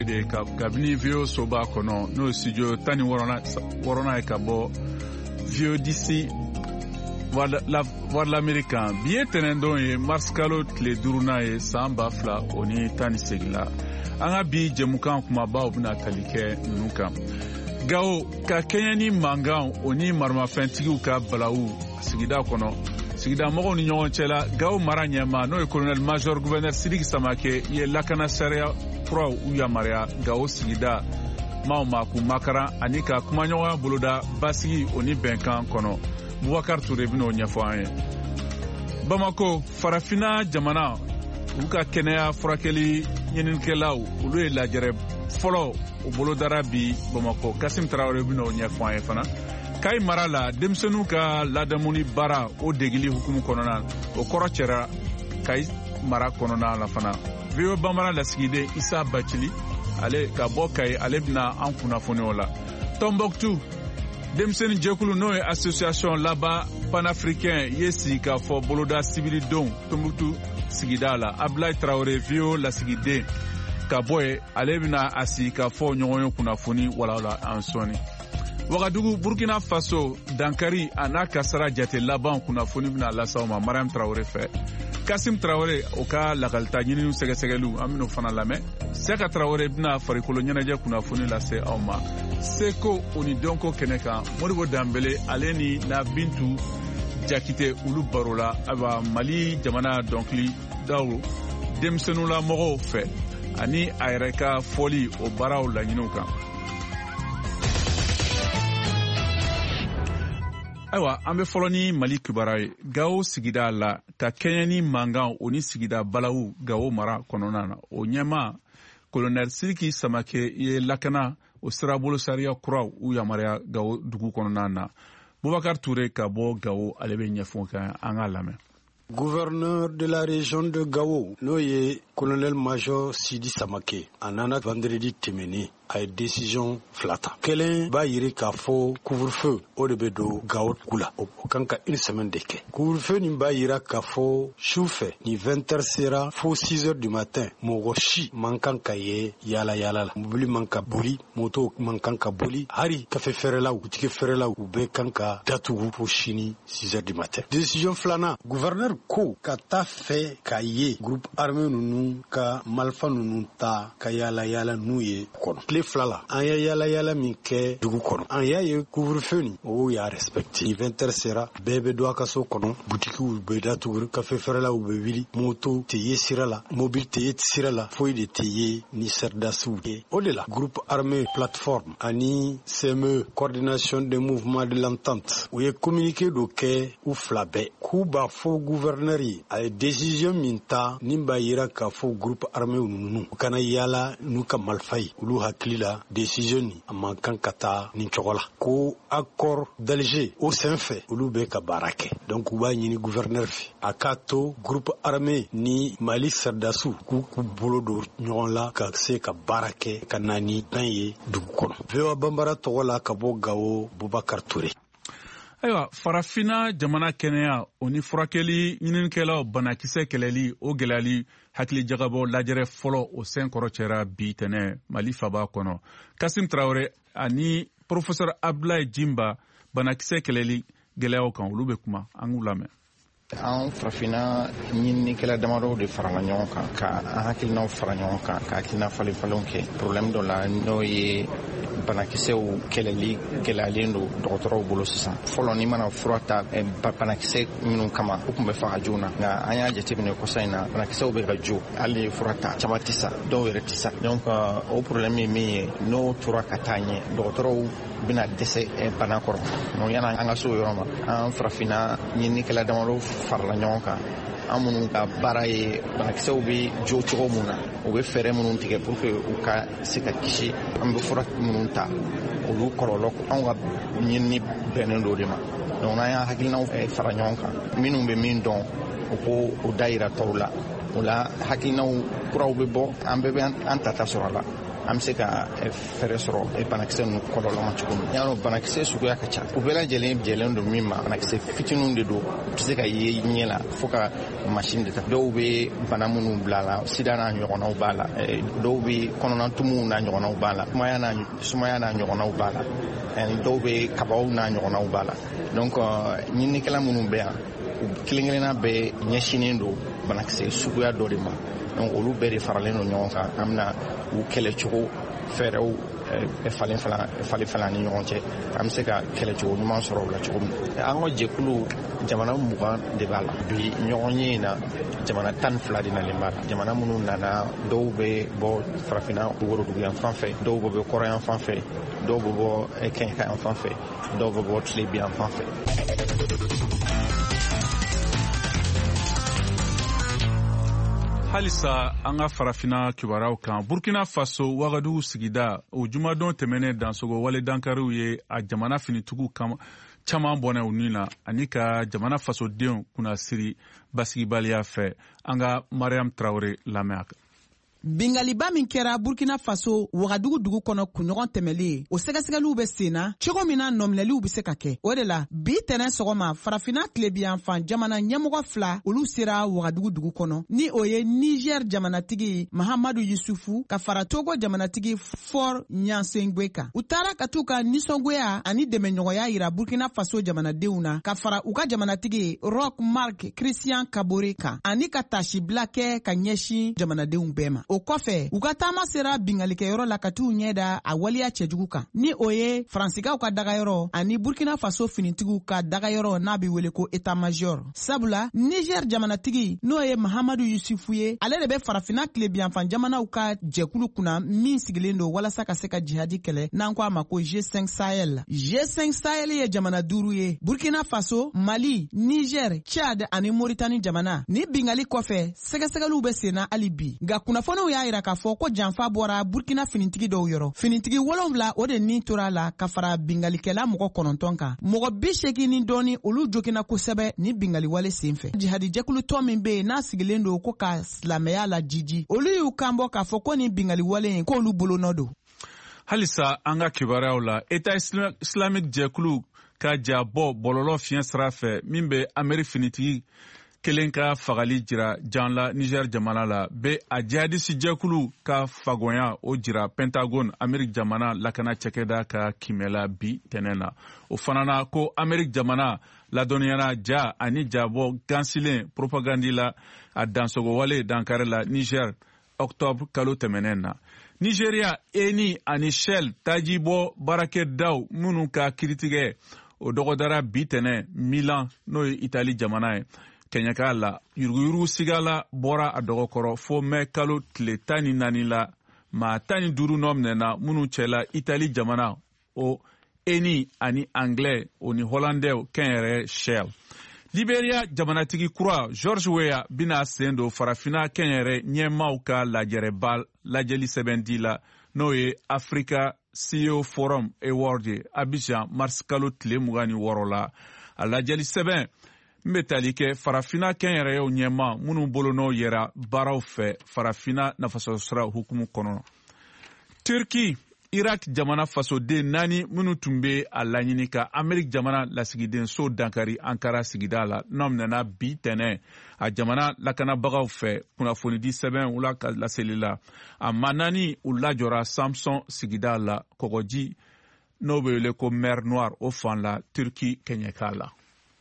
de kabini vio soba kono no studio tani worona e kabo vio d'ici voilà l'américain bien tenendo e marskalo tle duruna e samba fla oni tani segla anga bi jemukan kuma ba obina talike nuka gao ka kenyani mangan oni marma fentigu ka balawu sigida kono sigida mogo ni ɲɔgɔn cɛla gao mara ɲɛma n'o ye colonel major gouverneur Sidiki Samake ye lakana sariya kuraw u yamaruya gao sigida maaw ma k'u makaran ani ka kumaɲɔgɔnya boloda basigi o ni bɛnkan kɔnɔ Bubakar Ture bɛn'o ɲɛfɔ an ye. Bamako farafina jamana u ka kɛnɛya furakɛli ɲininikɛlaw olu ye lajɛrɛ fɔlɔ o bolodara bi Bamako. Kasim Traore bɛn'o ɲɛfɔ an ye fana. Kayi mara la denmisɛnninw ka ladamuni baara o degili hukumu kɔnɔna o kɔrɔ cɛra Kayi mara kɔnɔna la fana. VOA Bambara lasigiden Isa Bacili ale ka bɔ Kayi ale bɛna an kunnafoni o la. Tombouctou denmisɛnnin jɛkulu n'o ye association laban panafricain ye sigi k'a fɔ boloda sibilidenw Tombouctou sigida la. Ablaye Traore VOA lasigiden ka bɔ ye ale bɛna a sigi k'a fɔ ɲɔgɔn ye kunnafoni walawala an sɔnni. Wagadugu Burkina Faso Dankari a n'a kasara jate laban kunnafoni bɛna lasaw ma Mariam Traore fɛ. Kasim Traore o ka lakalita ɲininiw sɛgɛsɛgɛliw an bɛn'o fana lamɛn. Seka Traore bɛna farikolo ɲɛnajɛ kunnafoni lase aw ma. Seko o ni dɔnko kɛnɛ kan Modibo Danbele ale ni na Bintu Jakite olu baro la aba Mali jamana dɔnkili daw denmisɛnninw la mɔgɔw fɛ ani a yɛrɛ ka fɔli o baaraw laɲiniw kan. Ayiwa an bɛ fɔlɔ ni Mali kibaruya ye. Gao sigida la ka kɛɲɛ ni mankan o ni sigida balawu Gao mara kɔnɔna na o ɲɛma colonel Sidiki Samake ye lakana o sirabolo sariya kuraw u yamaruya Gao dugu kɔnɔna na. Bubakar Ture ka bɔ Gao ale bɛ ɲɛfɔ kan an ka lamɛn. Gouverneur de la région de Gao n'o ye colonel major Sidi Samake a nana vendredi tɛmɛnen a ye décision fila ta. Kelen b'a yiri k'a fɔ couvre-feu o de bɛ don Gao dugu la o kan ka une semaine de kɛ. Couvre-feu nin b'a yira k'a fɔ sufɛ ni 20h sera fo 6h du matin mɔgɔ si man kan ka ye yaala yaala la. Mobili man ka boli, moto man kan ka boli, hali kafe feerelaw butigi feerelaw u bɛɛ kan ka datugu fo sini 6h du matin. Décision filanan gouverneur ko ka taa fɛ k'a ye groupe armé ninnu ka marifa ninnu ta ka yaala yaala n'u ye kɔnɔ. Tile fila la an ye yaala yaala min kɛ dugu kɔnɔ an y'a ye couvre-feu nin o y'a respecté. Ni 20h sera bɛɛ bɛ don a ka so kɔnɔ, butigiw bɛ datugu, kafe feerelaw bɛ wuli, moto tɛ ye sira la, mobile tɛ ye sira la, foyi de tɛ ye ni serdasiw ye. O de la groupe armé plateforme ani CME coordination des mouvements de l'entente u ye communiqué dɔ kɛ u fila bɛɛ k'u b'a fɔ gouverneur ye a ye décision min ta nin b'a yira k'a fɔ groupe armé ninnu u kana yaala n'u ka marifa ye olu hakili la décision nin a man kan ka taa nin cogo la ko accord d'Alger o sen fɛ olu bɛ ka baara kɛ. Donc u b'a ɲini gouverneur fɛ a k'a to groupe armé ni Mali sardasiw k'u bolo don ɲɔgɔn la ka se ka baara kɛ ka na ni tan ye dugu kɔnɔ. VOA Bambara tɔgɔ la ka bɔ Gao Bubakar Ture. Ayiwa farafina jamana kɛnɛya o ni furakɛli ɲininikɛlaw banakisɛ kɛlɛli o gɛlɛyali hakili jagabɔ lajɛrɛ fɔlɔ o sen kɔrɔ cɛra bi tɛnɛ Mali faba kɔnɔ. Kasim Traore ani professeur Ablaye Jimba banakisɛ kɛlɛli gɛlɛyaw kan olu bɛ kuma an k'u lamɛn. An farafina ɲininikɛla damadɔ de farala ɲɔgɔn kan ka an hakilinaw fara ɲɔgɔn kan ka hakilina falen-falenw kɛ problème dɔ la n'o ye banakisɛw kɛlɛli gɛlɛyalen don dɔgɔtɔrɔw bolo sisan. Fɔlɔ ni mana fura ta banakisɛ minnu kama u tun bɛ faga joona nka an y'a jateminɛ kɔsa in na banakisɛw bɛ ka jo hali fura ta caman tɛ sa dɔw yɛrɛ tɛ sa. Donc o problème ye min ye n'o tora ka taa ɲɛ dɔgɔtɔrɔw bɛna dɛsɛ bana kɔrɔ. Donc yanni an ka se o yɔrɔ ma an farafina ɲininikɛla damadɔ farala ɲɔgɔn kan an minnu ka baara ye banakisɛw bɛ jo cogo min na u bɛ fɛɛrɛ minnu tigɛ pour que u ka se ka kisi an bɛ fura minnu ta olu kɔlɔlɔ anw ka ɲinini bɛnnen do de ma. Donc n'an y'a hakilinaw fara ɲɔgɔn kan minnu bɛ min dɔn u ko o da yira tɔw la o la hakilinaw kuraw bɛ bɔ an bɛɛ bɛ an tata sɔrɔ a la an bɛ se ka fɛɛrɛ sɔrɔ banakisɛ ninnu kɔlɔlɔ ma cogo min. Y'a dɔn banakisɛ suguya ka ca. U bɛɛ lajɛlen jɛlen don min ma. Banakisɛ fitininw de don. U tɛ se ka ye ɲɛ la fo ka machine de ta. Dɔw bɛ bana minnu bila la, sida n'a ɲɔgɔnnaw b'a la. Dɔw bɛ kɔnɔnatumuw n'a ɲɔgɔnnaw b'a la. Sumaya n'a ɲɔgɔnnaw b'a la. Dɔw bɛ kabaw n'a ɲɔgɔnnaw b'a la. Donc ɲininikɛla minnu bɛ yan, kelen-kelenna bɛɛ ɲɛsinnen don banakisɛ suguya dɔ de ma. Donc olu bɛɛ de faralen don ɲɔgɔn kan. An bɛna u kɛlɛcogo fɛɛrɛw falen ni ɲɔgɔn cɛ. An bɛ se ka kɛlɛcogo ɲuman sɔrɔ o la cogo min. An ka jɛkulu jamana 20 de b'a la. Bi ɲɔgɔn ye in na jamana 12 de nalen b'a la. Jamana minnu nana, dɔw bɛ bɔ farafinna worodugu yan fan fɛ, dɔw bɛ bɔ kɔrɔ yan fan fɛ, dɔw bɛ bɔ kɛɲɛka yan fan fɛ, dɔw bɛ bɔ tilebi yan fan fɛ. Halisa an ka farafina kibaruyaw kan Burkina Faso Wagadugu sigida o jumadon tɛmɛnen dansogo wale dankariw ye a jamana finitigiw caman bɔnɛ u ni na ani ka jamana fasodenw kunnasiri basigibaliya fɛ. An ka Mariam Traore lamɛn. Bingaliba min kɛra Burkina Faso Wagadugu dugu kɔnɔ kunɲɔgɔn tɛmɛlen o sɛgɛsɛgɛliw bɛ senna cogo min na nɔminɛliw bɛ se ka kɛ. O de la bi tɛnɛn sɔgɔma farafina tilebiyanfan jamana ɲɛmɔgɔ 2 olu sera Wagadugu dugu kɔnɔ ni o ye Niger jamanatigi Mahamadu Yusufu ka fara Togo jamanatigi For Nyansengwe kan. U taara ka t'u ka nisɔngoya ani dɛmɛɲɔgɔnya yira Burkina Faso jamanadenw na ka fara u ka jamanatigi Roch Marc Christian Kabore kan ani ka tasibila kɛ ka ɲɛsin jamanadenw bɛɛ ma. O kɔfɛ u ka taama sera bingalikɛyɔrɔ la ka t'u ɲɛda a waliya cɛjugu kan ni o ye Faransikaw ka dagayɔrɔ ani Burkina Faso finitigiw ka dagayɔrɔ n'a bɛ wele ko état major. Sabula Niger jamanatigi n'o ye Mahamadu Yusufu ye ale de bɛ farafina tilebiyanfan jamanaw ka jɛkulu kunna min sigilen don walasa ka se ka jihadi kɛlɛ n'an ko a ma ko G5 Sahel. G5 Sahel ye jamana 5 ye: Burkina Faso, Mali, Niger, Tchad ani Mauritanie jamana. Ni bingali kɔfɛ sɛgɛsɛgɛliw bɛ senna hali bi nka kunnafoni y'a yira k'a fɔ ko janfa bɔra Burkina finitigi dɔw yɔrɔ. Finitigi 7 o de nin tora la ka fara bingalikɛla mɔgɔ 9 kan. Mɔgɔ 80 ni dɔɔni olu jokina kosɛbɛ ni bingali wale senfɛ. Jihadi jɛkulu tɔ min bɛ yen n'a sigilen don ko ka silamɛya la jiji. Olu y'u kanbɔ k'a fɔ ko ni bingali wale in k'olu bolonɔ don. Halisa an ka kibaruyaw la État islamique jɛkulu ka jabɔ bɔlɔlɔ fiɲɛ sira fɛ min bɛ Amérique finitigi kelen ka fagali jira jan la Niger jamana la be a jihadisi jɛkulu ka fagonya o jira Pentagon Amérique jamana lakana cɛkɛda ka kimɛla bi tɛnɛn na. O fana na ko Amérique jamana ladɔnniyana ja ani jabɔ gansilen propagandi la a dansogo wale dankare la Niger octobre kalo tɛmɛnen na. Nigeria Eni ani Shell tajibɔ baarakɛdaw minnu ka kiritigɛ o dɔgɔdara bi tɛnɛn Milan n'o ye Italie jamana ye. Kenyaka la yuruguyurugu sigala bɔra a dɔgɔkɔrɔ fo mɛ kalo tile 14 la maa 15 nɔ minɛna minnu cɛla Italie jamana o Eni ani Anglais o ni Hollandais kɛnyɛrɛ Shell. Liberia jamanatigi kura George Weah bina sen do farafina kɛnyɛrɛ ɲɛmaaw ka lajɛli sɛbɛndi la n'o ye Africa CEO Forum Award ye Abidjan mars kalo tile 26 la. A lajɛli sɛbɛn n bɛ tali kɛ farafina kɛnyɛrɛyew ɲɛma minnu bolonɔ yɛra baaraw fɛ farafina nafasɔrɔsira hukumu kɔnɔ. Turki Irak jamana fasoden 4 minnu tun bɛ a laɲini ka Amérique jamana lasigiden so dankari Ankara sigida la nɔminɛna bi tɛnɛn a jamana lakanabagaw fɛ kunnafonidi sɛbɛn ula ka laseli la. A ma 4 u lajɔra Samson sigida la kɔgɔji n'o bɛ wele ko Mer Noire o fan la Turki kɛɲɛka la.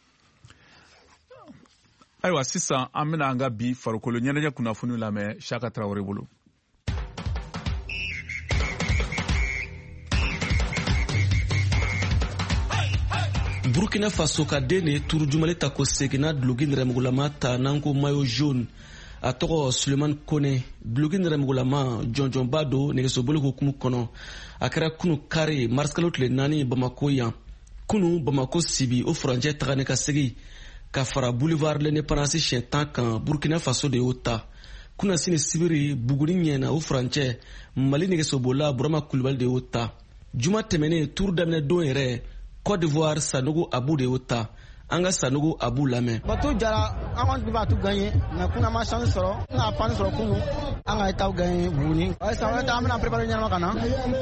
Ayiwa sisan an bɛna an ka bi farikolo ɲɛnajɛ kunnafoni lamɛn Shaka Traore bolo. Burkina Faso ka den de turu jumale ta ko seginna duloki nɛrɛmugulama ta n'an ko maillot jaune a tɔgɔ Suleiman Kone. Duloki nɛrɛmugulama jɔnjɔnba don nɛgɛsoboli hukumu kɔnɔ. A kɛra kunu kare mars kalo tile 4 Bamako yan. Kunu Bamako sibi o furancɛ tagani ka segi ka fara boulevard l'indépendance siɲɛ 10 kan Burkina Faso de y'o ta. Kuna sini sibiri Buguni ɲɛna o furancɛ Mali nɛgɛsobola Burama Kulibali de y'o ta. Juma tɛmɛnen tour daminɛ don yɛrɛ Côte d'Ivoire Sanogo Abou de y'o ta. an ka Sanogo Abu lamɛn. Batu jara an kɔni b'a tu gagné mais kunna ma chance sɔrɔ n ka pan sɔrɔ kunu an ka état gagné Buguni. San wɛrɛ ta an bɛna préparer ɲɛnama ka na.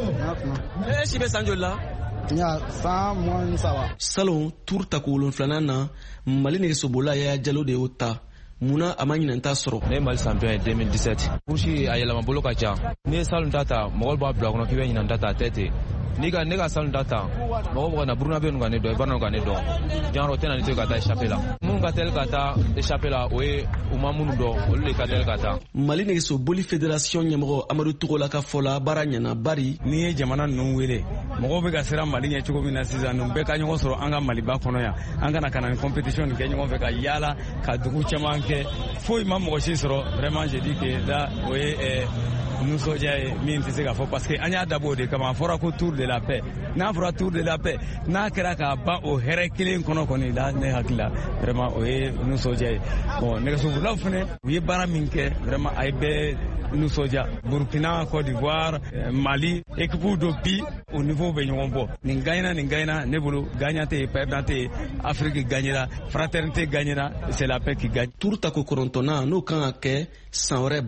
E si bɛ san joli la? Ya san 13. Salon tour ta ko 7nan na Mali nɛgɛsobola Yaya Jalo de y'o ta. Munna a ma ɲinɛn sɔrɔ. Ne ye Mali champion ye 2017. Kursi a yɛlɛma bolo ka ca. N'i ye salon ta mɔgɔw b'a bila kɔnɔ k'i bɛ ɲinɛn ta a tɛ ten. Ne ka salon ta mɔgɔw na Burukina bɛ ka ne dɔn Ivoire ka ne dɔn. Genre o tɛ na ni to ka taa échappée la. Minnu ka teli ka taa échappée la o ye u ma minnu dɔn olu de ka teli ka taa. Mali nɛgɛsoboli fédération ɲɛmɔgɔ Amadu Togola ka fɔ la baara ɲɛna bari. N'i ye jamana ninnu wele mɔgɔw bɛ ka siran Mali ɲɛ cogo min na sisan ninnu bɛɛ ka ɲɔgɔn sɔrɔ an ka Maliba kɔnɔ yan. An kana ni compétition nin kɛ ɲɔgɔn fɛ ka yaala ka dugu caman kɛ foyi ma mɔgɔ si sɔrɔ vraiment je dis que là o ye nisɔndiya ye min tɛ se ka fɔ parce que an y'a dabɔ o de kama a fɔra ko tour de la paix n'a fɔra tour de la paix n'a kɛra k'a ban o hɛrɛ kelen kɔnɔ kɔni la ne hakili la vraiment o ye nisɔndiya ye bon nɛgɛsobolilaw fɛnɛ u ye baara min kɛ vraiment a ye bɛɛ nisɔndiya Burkina Côte d'Ivoire Mali équipe dɔ bi au niveau bɛ ɲɔgɔn bɔ nin gagnera ne bolo gagnant tɛ yen perdant tɛ yen Afrique gagnera fraternité gagnera c'est la paix qui gagne. Tour ta ko 9nan n'o kan ka kɛ san wɛrɛ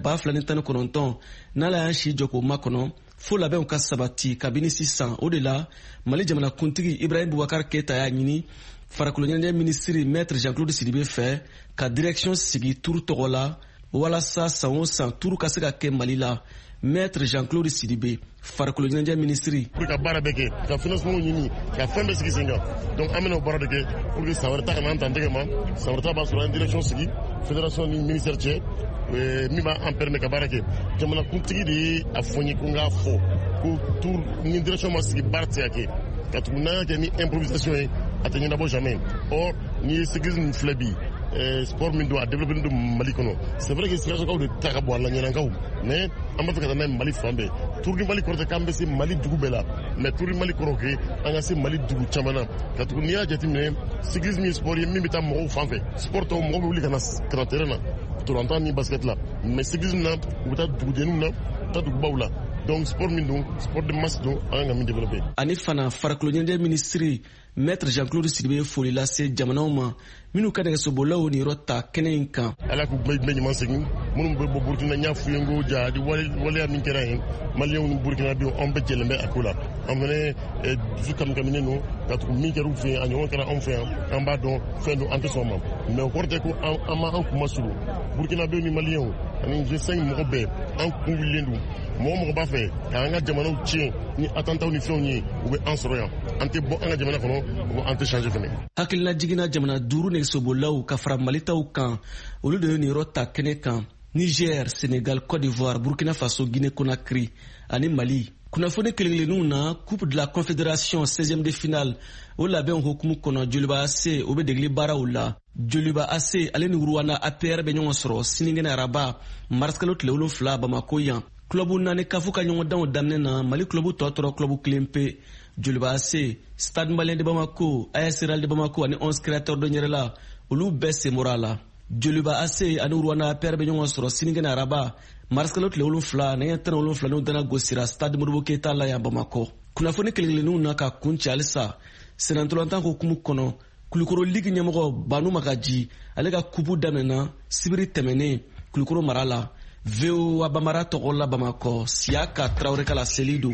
2019 n'ala y'an si jɔ k'o makɔnɔ fo labɛnw ka sabati kabini sisan o de la Mali jamana kuntigi Ibrahim Boubacar Keita y'a ɲini farikolo ɲɛnajɛ minisiri Maître Jean-Claude Sidibé fɛ ka direction sigi Tour tɔgɔ la walasa san o san Tour ka se ka kɛ Mali la. Maître Jean-Claude Sidibé farikolo ɲɛnajɛ minisiri pour ka baara bɛɛ kɛ ka financement ɲini ka fɛn bɛɛ sigi sen kan donc an bɛna o baara de kɛ pour que san wɛrɛ ta kana an ta an tɛgɛ ma san wɛrɛ ta b'a sɔrɔ an direction sigi fédération ni ministère cɛ min b'an permet ka baara kɛ jamana kuntigi de ye a fɔ n ye ko n k'a fɔ ko Tour ni direction ma sigi baara tɛ se ka kɛ ka tugu n'an y'a kɛ ni improvisation ye a tɛ ɲɛnabɔ jamais or ni ye cyclisme filɛ bi sport min don a développé don Mali kɔnɔ c'est vrai que sikasokaw de ta ka bɔ a la ɲɛnakaw mais an b'a fɛ ka taa n'a ye Mali fan bɛɛ Tour du Mali kɔrɔ tɛ k'an bɛ se Mali dugu bɛɛ la mais Tour du Mali kɔrɔ ke an ka se Mali dugu caman na ka tugu n'i y'a jateminɛ cyclisme ye sport ye min bɛ taa mɔgɔw fan fɛ sport tɔw mɔgɔw bɛ wuli ka na terrain na tolantan ni basket la mais cyclisme na u bɛ taa dugudenninw na u bɛ taa dugubaw la donc sport min don sport de masse don an ka min développer. Ani fana farikolo ɲɛnajɛ minisiri Maître Jean-Claude Sidibé foli lase jamanaw ma minnu ka nɛgɛsobolilaw ni yɔrɔ ta kɛnɛ in kan. Ala k'u bɛɛ ɲuman segin minnu bɛ bɔ Burkina n y'a f'u ye n ko ja di waleya min kɛra yen Maliyɛnw ni Burkinabenw an bɛɛ jɛlen bɛ a ko la an fɛnɛ dusu kaminen don ka tugu min kɛra u fɛ yen a ɲɔgɔn kɛra anw fɛ yan an b'a dɔn fɛn don an tɛ sɔn ma mais o kɔrɔ tɛ ko an ma an kuma surun Burkinabenw ni Maliyɛnw ani G5 mɔgɔ bɛɛ an kun wulilen don mɔgɔ b'a fɛ k'an ka jamanaw tiɲɛ ni attentats ni fɛnw ye u bɛ an sɔrɔ yan an tɛ bɔ an ka jamana kɔnɔ an tɛ changer fɛnɛ. Hakilina jiginna jamana 5 nɛgɛsobolilaw ka fara Mali taw kan olu de ye nin yɔrɔ ta kɛnɛ kan Niger, Sénégal, Côte d'Ivoire, Burkina Faso, Guinée Conakry ani Mali. Kunnafoni kelen-kelenninw na Coupe de la Confédération 16e de finale o labɛn hukumu kɔnɔ Joliba AC o bɛ degeli baaraw la. Joliba AC ale ni Uruwana APR bɛ ɲɔgɔn sɔrɔ sinikɛnɛ araba mars kalo tile 7 Bamako yan. Club 4 kafu ka ɲɔgɔndanw daminɛ na Mali club tɔ tora club 1 pe. Joliba AC, Stade Malien de Bamako, AS Real de Bamako ani 11 créateurs de Nyerela olu bɛɛ semora la. Joliba AC ani Uruwana APR bɛ ɲɔgɔn sɔrɔ sinikɛnɛ araba mars kalo tile 7 nɛgɛ 17 n'u dana gosira Stade Modibo Keita la yan Bamako. Kunnafoni kelen-kelenninw na ka kun cɛ halisa senantolantan hukumu kɔnɔ Kulukoro Ligue ɲɛmɔgɔ Banu Magaji ale ka kupu daminɛna sibiri tɛmɛnen Kulukoro mara la. VOA Bamara tɔgɔ la Bamako Siaka Traoré Kala Selidu.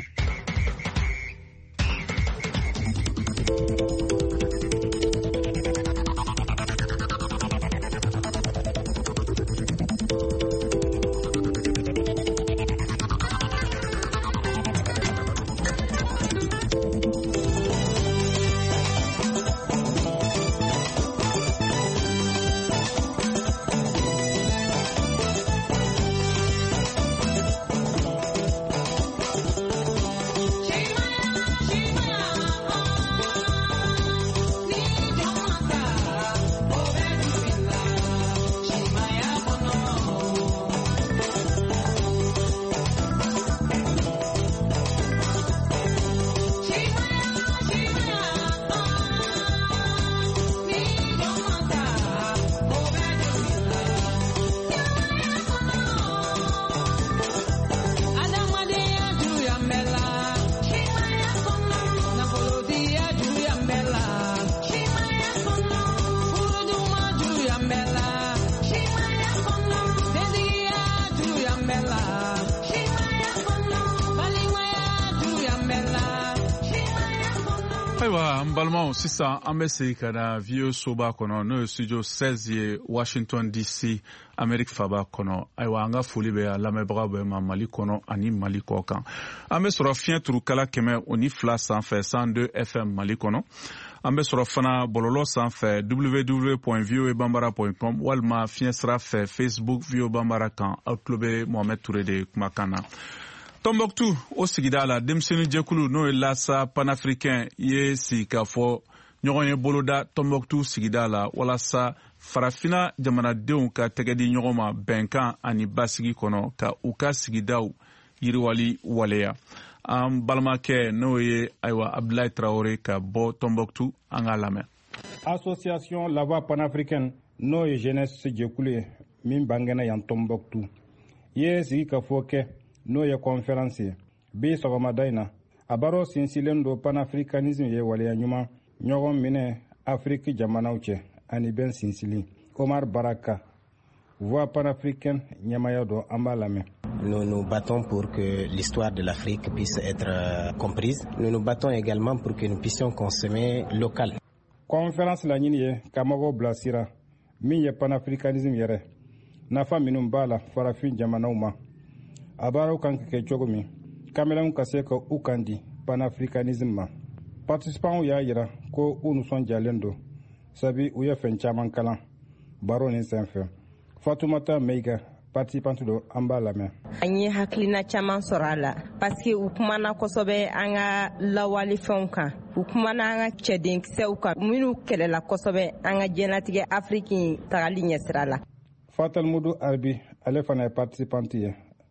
Ayiwa an balimaw sisan an bɛ segin ka na vieux soba kɔnɔ n'o ye studio 16 ye Washington DC Amérique faba kɔnɔ. Ayiwa an ka foli bɛ a lamɛnbagaw bɛɛ ma Mali kɔnɔ ani Mali kɔ kan. An bɛ sɔrɔ fiɲɛ turukala 102 sanfɛ 102 FM Mali kɔnɔ. An bɛ sɔrɔ fana bɔlɔlɔ sanfɛ www.voabambara.com walima fiɲɛ sira fɛ Facebook VOA Bambara kan. Aw tulo bɛ Mohamed Touré de kumakan na. Tombouctou o sigida la denmisɛnnin jɛkulu n'o ye Lasa Panafricain ye sigi k'a fɔ ɲɔgɔn ye boloda Tombouctou sigida la walasa farafina jamanadenw ka tɛgɛ di ɲɔgɔn ma bɛnkan ani basigi kɔnɔ ka u ka sigidaw yiriwali waleya. An balimakɛ n'o ye ayiwa Abdoulaye Traoré ka bɔ Tombouctou an k'a lamɛn. Association La Voix Panafricaine n'o ye jeunesse jɛkulu ye min bangena yan Tombouctou ye sigi ka fɔ kɛ n'o ye conférence ye bi sɔgɔmada in na a baro sinsilen do panafricanisme ye waleya ɲuman ɲɔgɔn minɛ Afrique jamanaw cɛ ani bɛn sinsili. Omar Baraka, Voix panafricaine ɲɛmaya dɔ an b'a lamɛn. Nous nous battons pour que l'histoire de l'Afrique puisse être comprise. Nous nous battons également pour que nous puissions consommer local. Conférence la ɲini ye ka mɔgɔw bilasira min ye panafricanisme yɛrɛ nafa minnu b'a la farafin jamanaw ma. A baaraw kan ka kɛ cogo min kamelew ka se ka u kan di panafricanisme ma. Participants y'a yira ko u nisɔndiyalen don sabi u ye fɛn caman kalan baro nin senfɛ. Fatoumata Meiga participante do an b'a lamɛn. An ye hakilina caman sɔrɔ a la parce que u kumana kosɛbɛ an ka lawalifɛnw kan u kumana an ka cɛdenkisɛw kan minnu kɛlɛla kosɛbɛ an ka diɲɛlatigɛ Afrique tagali ɲɛsira la. Fatal Mudu Arbi ale fana ye participante ye.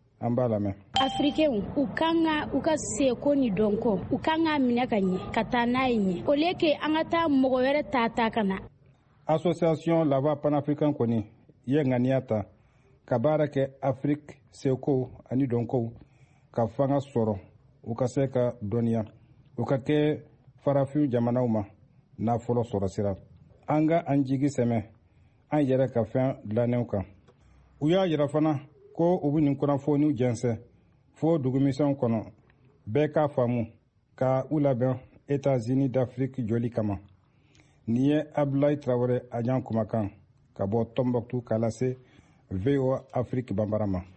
Africains u kan ka seko ni dɔnko u kan ka minɛ ka ɲɛ ka taa n'a ye ɲɛ o lieu que an ka taa mɔgɔ wɛrɛ ta ka na. Association La Voix Panafricaine kɔni ye ŋaniya ta ka baara kɛ Afrique seko ani dɔnko ka fanga sɔrɔ u ka se ka dɔnniya u ka kɛ farafin jamanaw ma nafolo sɔrɔ sira. An ka an jigi sɛmɛ an yɛrɛ ka fɛn dilannenw kan. U y'a yira fana ko u bɛ nin kunnafoniw jɛnsɛ fo dugumisɛnw kɔnɔ bɛɛ k'a faamu ka u labɛn États-Unis d'Afrique joli kama. Nin ye Abdoulaye Traoré Ajan kumakan ka bɔ Tombouctou k'a lase VOA Afrique Bambara ma.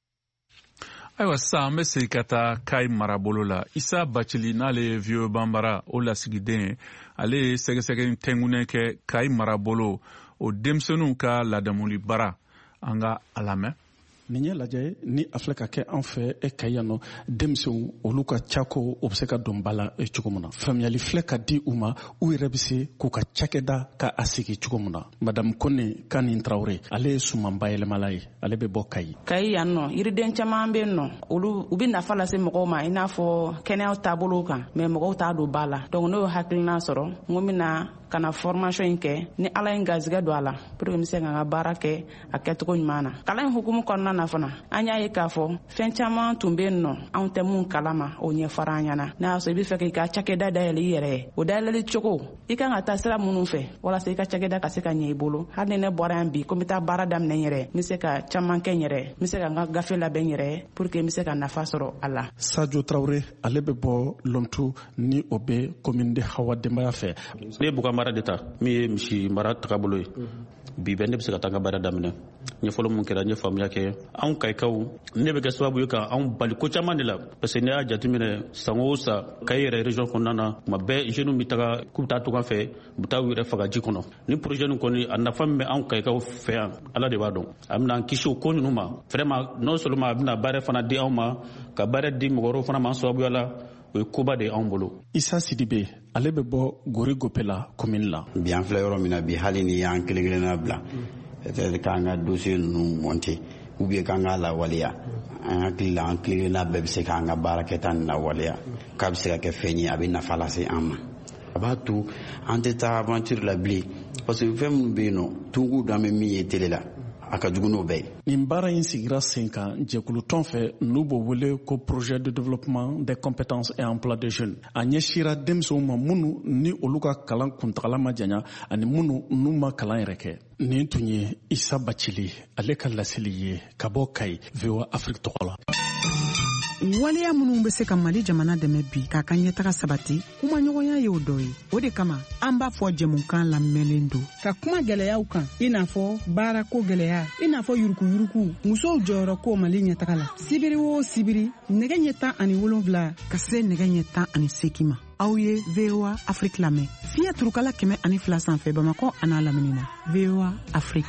Ayiwa sisan an bɛ segin ka taa Kayi marabolo la. Isa Bacili n'ale ye VOA Bambara o lasigiden ye ale ye sɛgɛsɛgɛli tɛngunen kɛ Kayi marabolo o denmisɛnninw ka ladamuli bara an ka a lamɛn. Nin ye lajɛ ni a filɛ ka kɛ an fɛ Kayi yan nɔ denmisɛnw olu ka cako o bɛ se ka don ba la cogo min na faamuyali filɛ ka di u ma u yɛrɛ bɛ se k'u ka cakɛda ka a sigi cogo min na. Madame Kone Kani Traoré ale ye suman bayɛlɛmala ye ale bɛ bɔ Kayi. Kayi yan nɔ yiriden caman bɛ yen nɔ olu u bɛ nafa lase mɔgɔw ma i n'a fɔ kɛnɛyaw taabolo kan mais mɔgɔw t'a don ba la donc n'o ye hakilina sɔrɔ n ko n bɛna ka na formation in kɛ ni Ala ye garisɛgɛ don a la pour que n bɛ se ka n ka baara kɛ a kɛcogo ɲuman na. Kalan in hukumu kɔnɔna na fana an y'a ye k'a fɔ fɛn caman tun bɛ yen nɔ anw tɛ mun kalama o ɲɛfɔra an ɲɛna n'a y'a sɔrɔ i bɛ fɛ k'i ka cakɛda dayɛlɛ i yɛrɛ ye o dayɛlɛli cogo i kan ka taa sira minnu fɛ walasa i ka cakɛda ka se ka ɲɛ i bolo hali ni ne bɔra yan bi ko n bɛ taa baara daminɛ n yɛrɛ n bɛ se ka caman kɛ n yɛrɛ n bɛ se ka n ka gafe labɛn n yɛrɛ pour que n bɛ se ka nafa sɔrɔ a la. Sadio Traoré ale bɛ bɔ Lomtou ni o bɛ commune de Hawa denbaya fɛ. Ne ye buga mara de ta min ye misi mara tagabolo ye bi bɛɛ ne bɛ se ka taa n ka baara daminɛ ɲɛfɔlɔ mun kɛra n ye faamuya kɛ anw Kayikaw ne bɛ kɛ sababu ye ka anw bali ko caman de la parce que ne y'a jateminɛ san o san Kayi yɛrɛ région kɔnɔna na tuma bɛɛ jeunes bɛ taga k'u bɛ taa tunga fɛ u bɛ taa u yɛrɛ faga ji kɔnɔ ni projet nin kɔni a nafa min bɛ anw Kayikaw fɛ yan Ala de b'a dɔn a bɛna an kisi o ko ninnu ma vraiment non seulement a bɛna baara fana di anw ma ka baara di mɔgɔ wɛrɛw fana ma an sababuya la o ye koba de y'anw bolo. Isa Sidibe ale bɛ bɔ Gori Gopela commune la. Bi an filɛ yɔrɔ min na bi hali ni y'an kelen kelenna bila peut-être k'an ka dossier ninnu monter ou bien k'an ka lawaleya an hakili la an kelen kelenna bɛɛ bɛ se k'an ka baara kɛta nin lawaleya k'a bɛ se ka kɛ fɛn ye a bɛ nafa lase an ma. A b'a to an tɛ taa aventure la bilen parce que fɛn minnu bɛ yen nɔ tungu dan bɛ min ye télé la a ka jugu n'o bɛɛ ye. Nin baara in sigira sen kan jɛkulutɔn fɛ n'u b'o wele ko projet de développement des compétences et emploi des jeunes a ɲɛsira denmisɛnw ma minnu ni olu ka kalan kuntagala ma janya ani minnu n'u ma kalan yɛrɛ kɛ. Nin tun ye Isa Bacili ale ka laseli ye ka bɔ Kayi VOA Afrique tɔgɔ la. waleya minnu be se ka Mali jamana dɛmɛ bi k'a ka ɲɛtaga sabati kuma ɲɔgɔnya ye o dɔ ye. O de kama an b'a fɔ jɛmukan lamɛnlen don ka kuma gɛlɛyaw kan i n'a fɔ baarako gɛlɛya, i n'a fɔ yurukuyuruku, musow jɔyɔrɔ ko Mali ɲɛtaga la. Sibiri o sibiri nɛgɛ ɲɛ 17 ka se nɛgɛ ɲɛ 18 ma. Aw ye VOA Afrique lamɛn fiɲɛ turukala 102 sanfɛ Bamakɔ a n'a lamini na. VOA Afrique.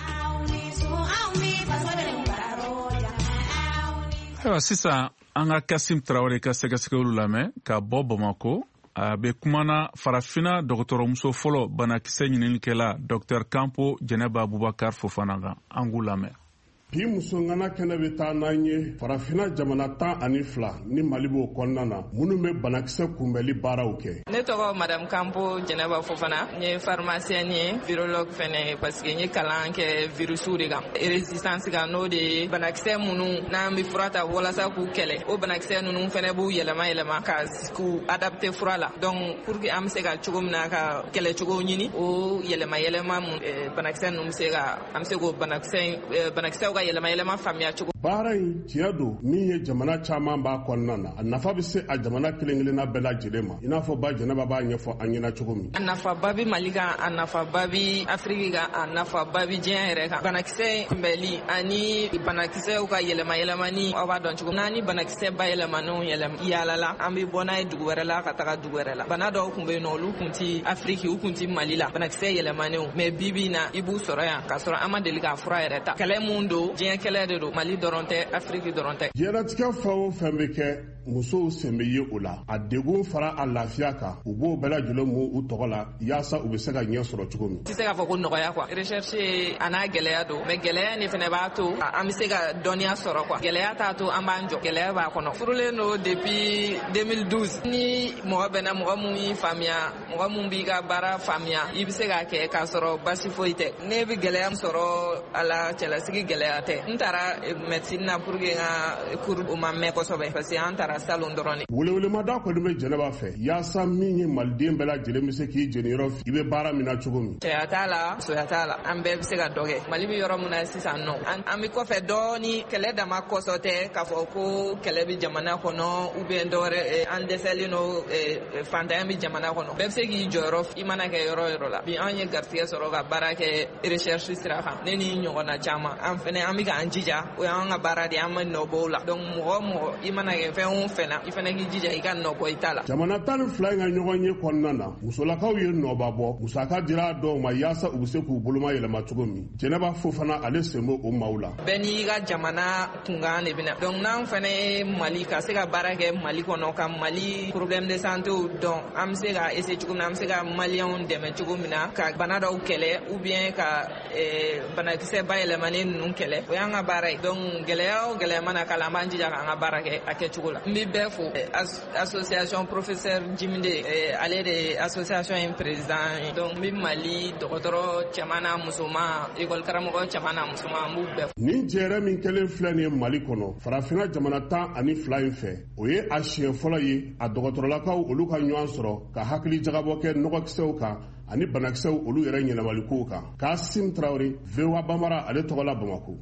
Ayiwa sisan an ka Kasim Traoré ka sɛgɛsɛgɛliw lamɛn ka bɔ Bamako. A bɛ kumana farafina dɔgɔtɔrɔmuso fɔlɔ banakisɛ ɲininikɛla Dr Kampo Jɛnɛba Abubakar Fofana kan. An k'u lamɛn. Bi muso ŋana kɛnɛ bɛ taa n'an ye farafina jamana 12 ni Mali b'o kɔnɔna na minnu bɛ banakisɛ kunbɛli baaraw kɛ. Ne tɔgɔ Madame Kampo Jɛnɛba Fofana, n ye pharmacienne ye, virologue fɛnɛ ye parce que n ye kalan kɛ virusiw de kan. Résistance kan n'o de ye banakisɛ minnu n'an bɛ fura ta walasa k'u kɛlɛ. O banakisɛ ninnu fɛnɛ b'u yɛlɛma ka k'u adapter fura la. Donc pour que an bɛ se ka cogo min na ka kɛlɛcogo ɲini, o yɛlɛma mun banakisɛ ninnu bɛ se ka an bɛ se k'o banakisɛw ka yɛlɛma faamuya cogo. Baara in tiɲɛ don min ye jamana caman b'a kɔnɔna na. A nafa bɛ se a jamana kelen-kelenna bɛɛ lajɛlen ma. I n'a fɔ ba Jɛnɛba b'a ɲɛfɔ an ɲɛna cogo min. A nafaba bɛ Mali kan, a nafaba bɛ Afiriki kan, a nafaba bɛ diɲɛ yɛrɛ kan. Banakisɛ kunbɛli ani banakisɛw ka yɛlɛma aw b'a dɔn cogo min. N'an ni banakisɛ bayɛlɛmanenw yaalala, an bɛ bɔ n'a ye dugu wɛrɛ la ka taga dugu wɛrɛ la. Bana dɔw tun bɛ yen nɔ olu tun tɛ Afiriki, u tun tɛ Mali la. Banakisɛ yɛlɛmanenw mais bi bi in na i b'u sɔrɔ yan k'a sɔrɔ an ma deli k'a fura yɛrɛ ta. Kɛlɛ mun don diɲɛ kɛlɛ de don, Mali dɔrɔn tɛ, Afiriki dɔrɔn tɛ. Diɲɛlatigɛ fɛn o fɛn bɛ kɛ musow sen bɛ ye o la. A degun fara a lafiya kan. U b'o bɛɛ lajɛlen mun u tɔgɔ la yaasa u bɛ se ka ɲɛ sɔrɔ cogo min. Tɛ se k'a fɔ ko nɔgɔya quoi. Recherche a n'a gɛlɛya don mais gɛlɛya nin fɛnɛ b'a to an bɛ se ka dɔnniya sɔrɔ quoi. Gɛlɛya t'a to an b'an jɔ, gɛlɛya b'a kɔnɔ. Furulen don depuis 2012. Ni mɔgɔ bɛnna mɔgɔ mun y'i faamuya, mɔgɔ mun b'i ka baara faamuya, i bɛ se k'a kɛ k'a sɔrɔ basi foyi tɛ. Ne bɛ gɛlɛya sɔrɔ a la, cɛlasigi gɛlɛya tɛ. N taara médecine na pour que n ka cours o ma mɛn kosɛbɛ parce que an taara salon dɔrɔn de. Welewelemada kɔni bɛ Jɛnɛba fɛ yaasa min ye maliden bɛɛ lajɛlen bɛ se k'i jeniyɔrɔ i bɛ baara min na cogo min. Cɛya t'a la, musoya t'a la, an bɛɛ bɛ se ka dɔ kɛ. Mali bɛ yɔrɔ min na sisan nɔ, an bɛ kɔfɛ dɔɔni, kɛlɛ dama kɔsɔ tɛ k'a fɔ ko kɛlɛ bɛ jamana kɔnɔ ou bien dɔwɛrɛ an dɛsɛlen don fantanya bɛ jamana kɔnɔ. Bɛɛ bɛ se k'i jɔyɔrɔ i mana kɛ yɔrɔ yɔrɔ la. Bi an ye garisɛgɛ sɔrɔ ka baara kɛ recherche sira kan. Ne ni ɲɔgɔnna caman an fɛnɛ an bɛ k'an jija, o y'an ka baara de, an ma nɔ bɔ o la. Donc mɔgɔ i mana kɛ fɛn o fɛn na, i fɛnɛ k'i jija i ka nɔ bɔ i ta la. Jamana 12 in ka ɲɔgɔn ye kɔnɔna na, musolakaw ye nɔba bɔ, musaka dira dɔw ma yaasa u bɛ se k'u boloma yɛlɛma cogo min. Jɛnɛba Fofana ale sen bɛ o maaw la. Bɛɛ n'i ka jamana kunkan de bɛna. Donc n'an fɛnɛ ye Mali ka se ka baara kɛ Mali kɔnɔ, ka Mali problème de santé dɔn, an bɛ se ka essayer cogo min na, an bɛ se ka maliyɛnw dɛmɛ cogo min na, ka bana dɔw kɛlɛ ou bien ka banakisɛ bayɛlɛmanen ninnu kɛlɛ. O y'an ka baara ye. Donc gɛlɛya o gɛlɛya mana k'a la, an b'an jija k'an ka baara kɛ a kɛcogo la. N bɛ bɛɛ fo. Association professeur Jimide, ale de ye association in président ye. Donc n bɛ Mali dɔgɔtɔrɔ cɛman n'a musoman, école karamɔgɔ cɛman n'a musoman, n b'u bɛɛ fo. Nin jɛrɛ min kɛlen filɛ nin ye Mali kɔnɔ, farafina jamana 12 in fɛ, o ye a siɲɛ fɔlɔ ye a dɔgɔtɔrɔlakaw olu ka ɲɔgɔn sɔrɔ ka hakili jagabɔ kɛ nɔgɔkisɛw kan ani banakisɛw olu yɛrɛ ɲɛnamaliko kan. Kasim Traoré, VOA Bambara, ale tɔgɔ la Bamako.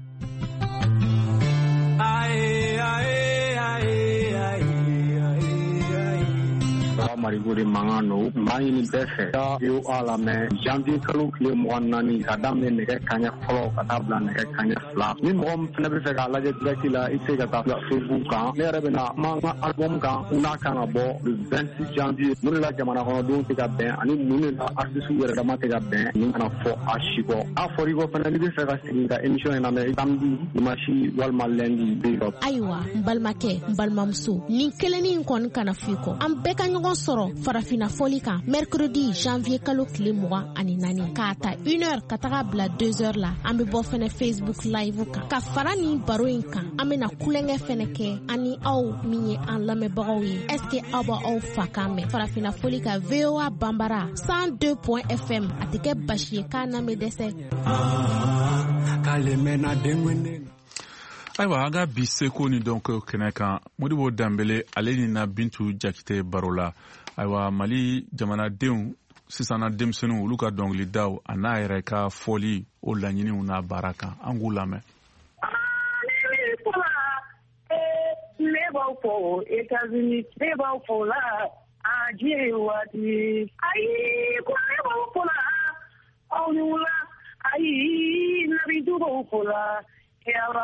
Marigo de mankan don maa ɲini bɛɛ fɛ ka VOA lamɛn janvier kalo tile 24 ka daminɛ nɛgɛ kaɲɛ fɔlɔ ka taa bila nɛgɛ kaɲɛ 2. Ni mɔgɔ min fɛnɛ bɛ fɛ k'a lajɛ direct la i se ka taa Facebook kan. Ne yɛrɛ bɛna kuma n ka album kan n'a kan ka bɔ le 26 janvier mun de la jamana kɔnɔdenw tɛ ka bɛn ani mun de la artistes yɛrɛ dama tɛ ka bɛn nin kana fɔ a si kɔ. A fɔra i kɔ fɛnɛ n'i bɛ fɛ ka segin ka émission in lamɛn samedi dimanche walima lundi bɛ yen. Ayiwa n balimakɛ n balimamuso nin kelennin in kɔni kana f'i kɔ an bɛɛ ka ɲɔgɔn sɔrɔ farafina foli kan mercredi janvier kalo tile 24 k'a ta 1h ka taga bila 2h la an bɛ bɔ fɛnɛ Facebook live kan ka fara nin baro in kan an bɛna kulonkɛ fɛnɛ kɛ ani aw min ye an lamɛnbagaw ye est-ce que aw b'a aw fa kan mɛn farafina foli kan VOA Bambara 102.fm a tɛ kɛ basi ye k'a na mɛ dɛsɛ k'ale mɛnna den. Ayiwa an ka bi seko ni dɔnko kɛnɛ kan Modibo Danbele ale ni na Bintu Jakite baro la. Ayiwa Mali jamanadenw sisan na denmisɛnninw olu ka dɔnkilidaw a n'a yɛrɛ ka fɔli o laɲiniw n'a baara kan an k'u lamɛn. b'aw fɔ États-Unis ne b'aw fɔ la a diɲɛ ye waati ayi ko ne b'aw fɔ la aw ni wula ayi nabitu b'aw fɔ la yaba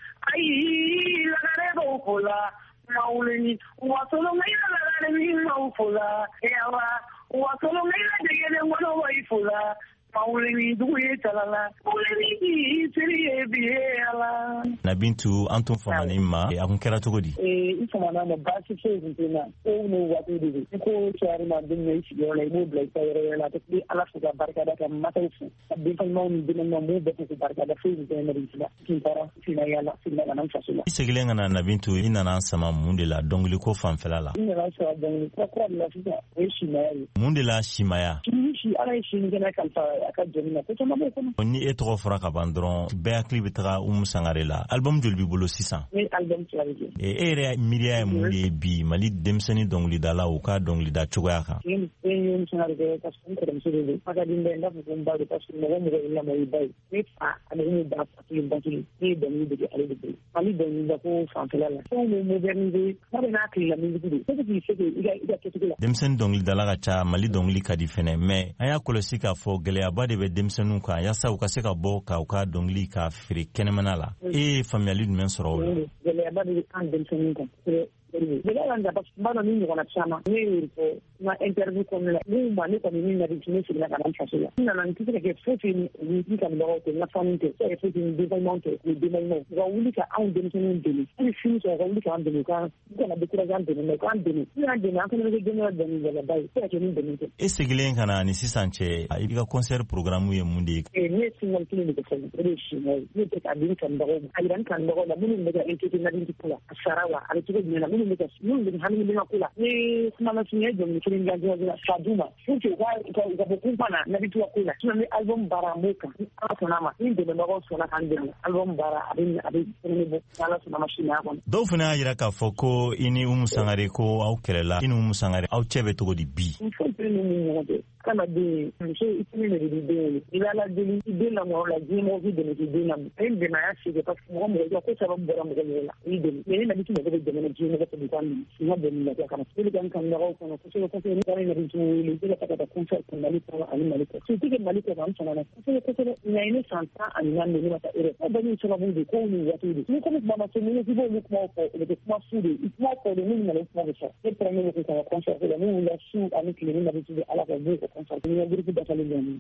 ayi lagare b'aw fɔ la mawuleni wasoloŋaira lagare min b'aw fɔ la yaba wasoloŋaira degelen kɔnɔ b'aw fɔ la mawuleni dugu ye talala mawuleni seri ye bi ye ala. Na Bintu an tun famana ma a kun kɛra cogo di? I famana ma baasi foyi kun tɛ n na ko n'o waati de don i ko cɛyari ma don i sigiyɔrɔ la i b'o bila i ta yɔrɔ la a tɛ ala fo ka barikada ka masaw fo ka denfalimaw ni denmaw m'o bɛɛ fo ka barikada foyi kun tɛ n na de tun taara fina yala fina ka na n faso la. I segilen ka na Bintu i nana sama mun de la dɔnkili ko fanfɛla la? I nana sama dɔnkili kura de la sisan o ye simaya ye. Mun de la simaya? Ala ye sini kɛnɛ kalifa a ka jɔnni na ko caman b'o kɔnɔ. Ni e tɔgɔ fɔra ka ban dɔrɔn bɛɛ hakili bɛ taga Umu Sangare la album joli b'i bolo sisan? Ne album fila bɛ kɛ. E yɛrɛ miiriya ye mun de ye bi Mali denmisɛnnin dɔnkilidala u ka dɔnkilida cogoya kan? Ne ye Umu Sangare kɛ parce que n kɔrɔmuso de don. A ka di n bɛ n b'a fɔ ko n ba don parce que mɔgɔ mɔgɔ ye lamɔ i ba ye. Ne fa ani ne ba fatigi batigi ne ye dɔnkili de kɛ ale de bolo. Mali dɔnkilida ko fanfɛla la. Fɛnw bɛ moderniser n'a bɛ n'a tile la musique de. C'est ce qui fait que i ka kɛcogo la. Denmisɛnnin dɔnkilidala ka ca Mali dɔnkili ka di fɛnɛ mais an y'a kɔlɔsi k'a fɔ gɛlɛyaba de bɛ denmisɛnninw kan yaasa u ka se ka bɔ ka u ka dɔnkili ka feere kɛnɛmana la. E ye faamuyali jumɛn sɔrɔ o la? Gɛlɛyaba de bɛ an denmisɛnninw kan. Gɛlɛya la parce que n b'a dɔn ni ɲɔgɔnna caman ne y'o fɔ n ka interview kɔnɔna la n'u ma ne kɔni min nadi ne seginna ka na n faso la. N nana n tɛ se ka kɛ foyi tɛ ni kanubagaw tɛ n ka famille tɛ se ka kɛ foyi tɛ ni denbalimaw tɛ ni denbalimaw u ka wuli ka anw denmisɛnninw dɛmɛ hali fini sɔrɔ u ka wuli k'an dɛmɛ u kana décourager an dɛmɛ mais u k'an dɛmɛ n'u y'an dɛmɛ an fana bɛ kɛ dɛmɛ dɔnkilidalaba ye se ka kɛ ni dɛmɛ tɛ. E segilen ka na ni sisan cɛ i ka concert programme ye mun de ye? Ne ye single kelen de kɛ fɔlɔ o de ye simaya ye ne tɛ k'a di n kanubagaw ma a yira n kanubagaw la minnu bɛ ka impliqué Nabintu ko la a sara wa a bɛ cogo jumɛn na minnu bɛ hali min ko la ni kumana fiɲɛ dɔnkili kelen dilan la ka d'u ma pour que u ka bɔ kunpa na Nabintu ko la sinon ni album baara an b'o kan ni ala sɔnna ma ni dɛmɛbagaw sɔnna k'an dɛmɛ album baara a bɛ fɛnɛ bɔ ni ala sɔnna ma simaya kɔnɔ. Dɔw fana y'a jira k'a fɔ ko i ni Umu Sangare ko aw kɛlɛla i ni Umu Sangare aw cɛ bɛ cogo di bi? Muso tɛ ni mun ɲɔgɔn tɛ kana den muso i tɛ ne de di den ye i bɛ ala deli i den lamɔ la diɲɛmɔgɔ k'i dɛmɛ k'i den lamɔ e dɛmɛ a y'a sigi parce que mɔgɔ mɔgɔ ko sababu bɔra mɔgɔ mɔgɔ la i dɛmɛ mais ne Nabintu mɔgɔ bɛ dɛmɛ diɲɛmɔgɔ fɛ k'an minɛ n ka dɛmɛ la kana ne bɛ kan nɔgɔw kɔnɔ kosɛbɛ kosɛbɛ ne taara Nabintu wele ne bɛ ka taa concert kɛ Mali kɔnɔ ani Mali kɔ surtout que Mali kɔ kan sɔnna kosɛbɛ kosɛbɛ ɲa ne san 10 ani 4 ne ma taa Europe a bɛɛ ni sababu de ko ni waati de ni comme kuma ma se ni ko ni kuma fɔ o bɛ kuma fu de i kuma fɔ de ni Mali kuma bɛ fɔ ne taara ne bɛ ka concert kɛ ne wula su ani tile ni Nabintu de ala ka bɔ o concert ni groupe dafalen bɛ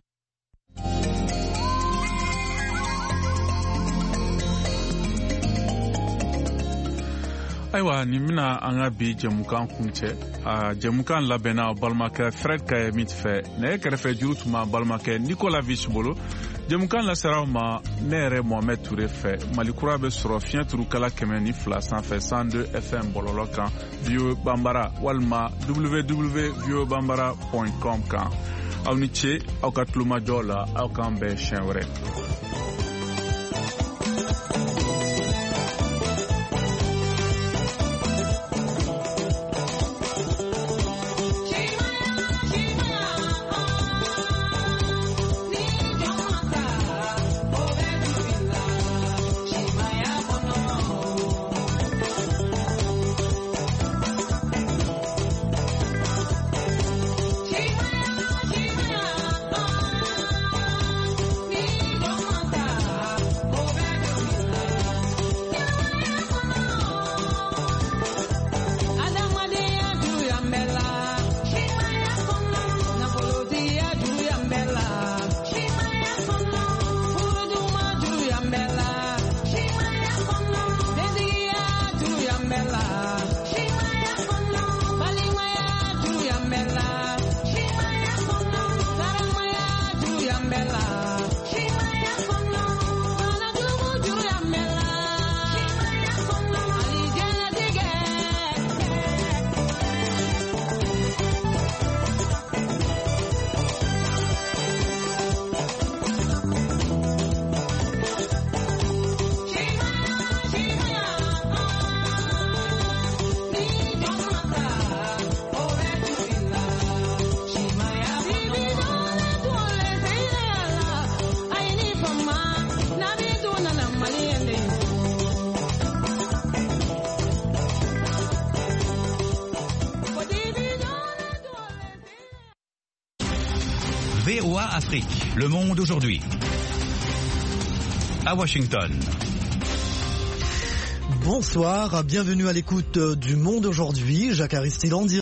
ayiwa nin bɛna an ka bi jɛmukan kuncɛ jɛmukan labɛnna balimakɛ Fred Kayemit fɛ ne kɛrɛfɛ juru tun b'a balimakɛ Nicolas Viche bolo jɛmukan laseraw ma ne yɛrɛ Mohamed Touré fɛ Malikura bɛ sɔrɔ fiɲɛ turukala 102 sanfɛ 102 FM bɔlɔlɔ kan VOA Bambara walima www.voabambara.com kan aw ni ce aw ka tulomajɔ la aw k'an bɛn siɲɛ wɛrɛ. VOA Afrique, Le Monde aujourd'hui. À Washington. Bonsoir, bienvenue à l'écoute du Monde aujourd'hui. Jacques Aristide en direct.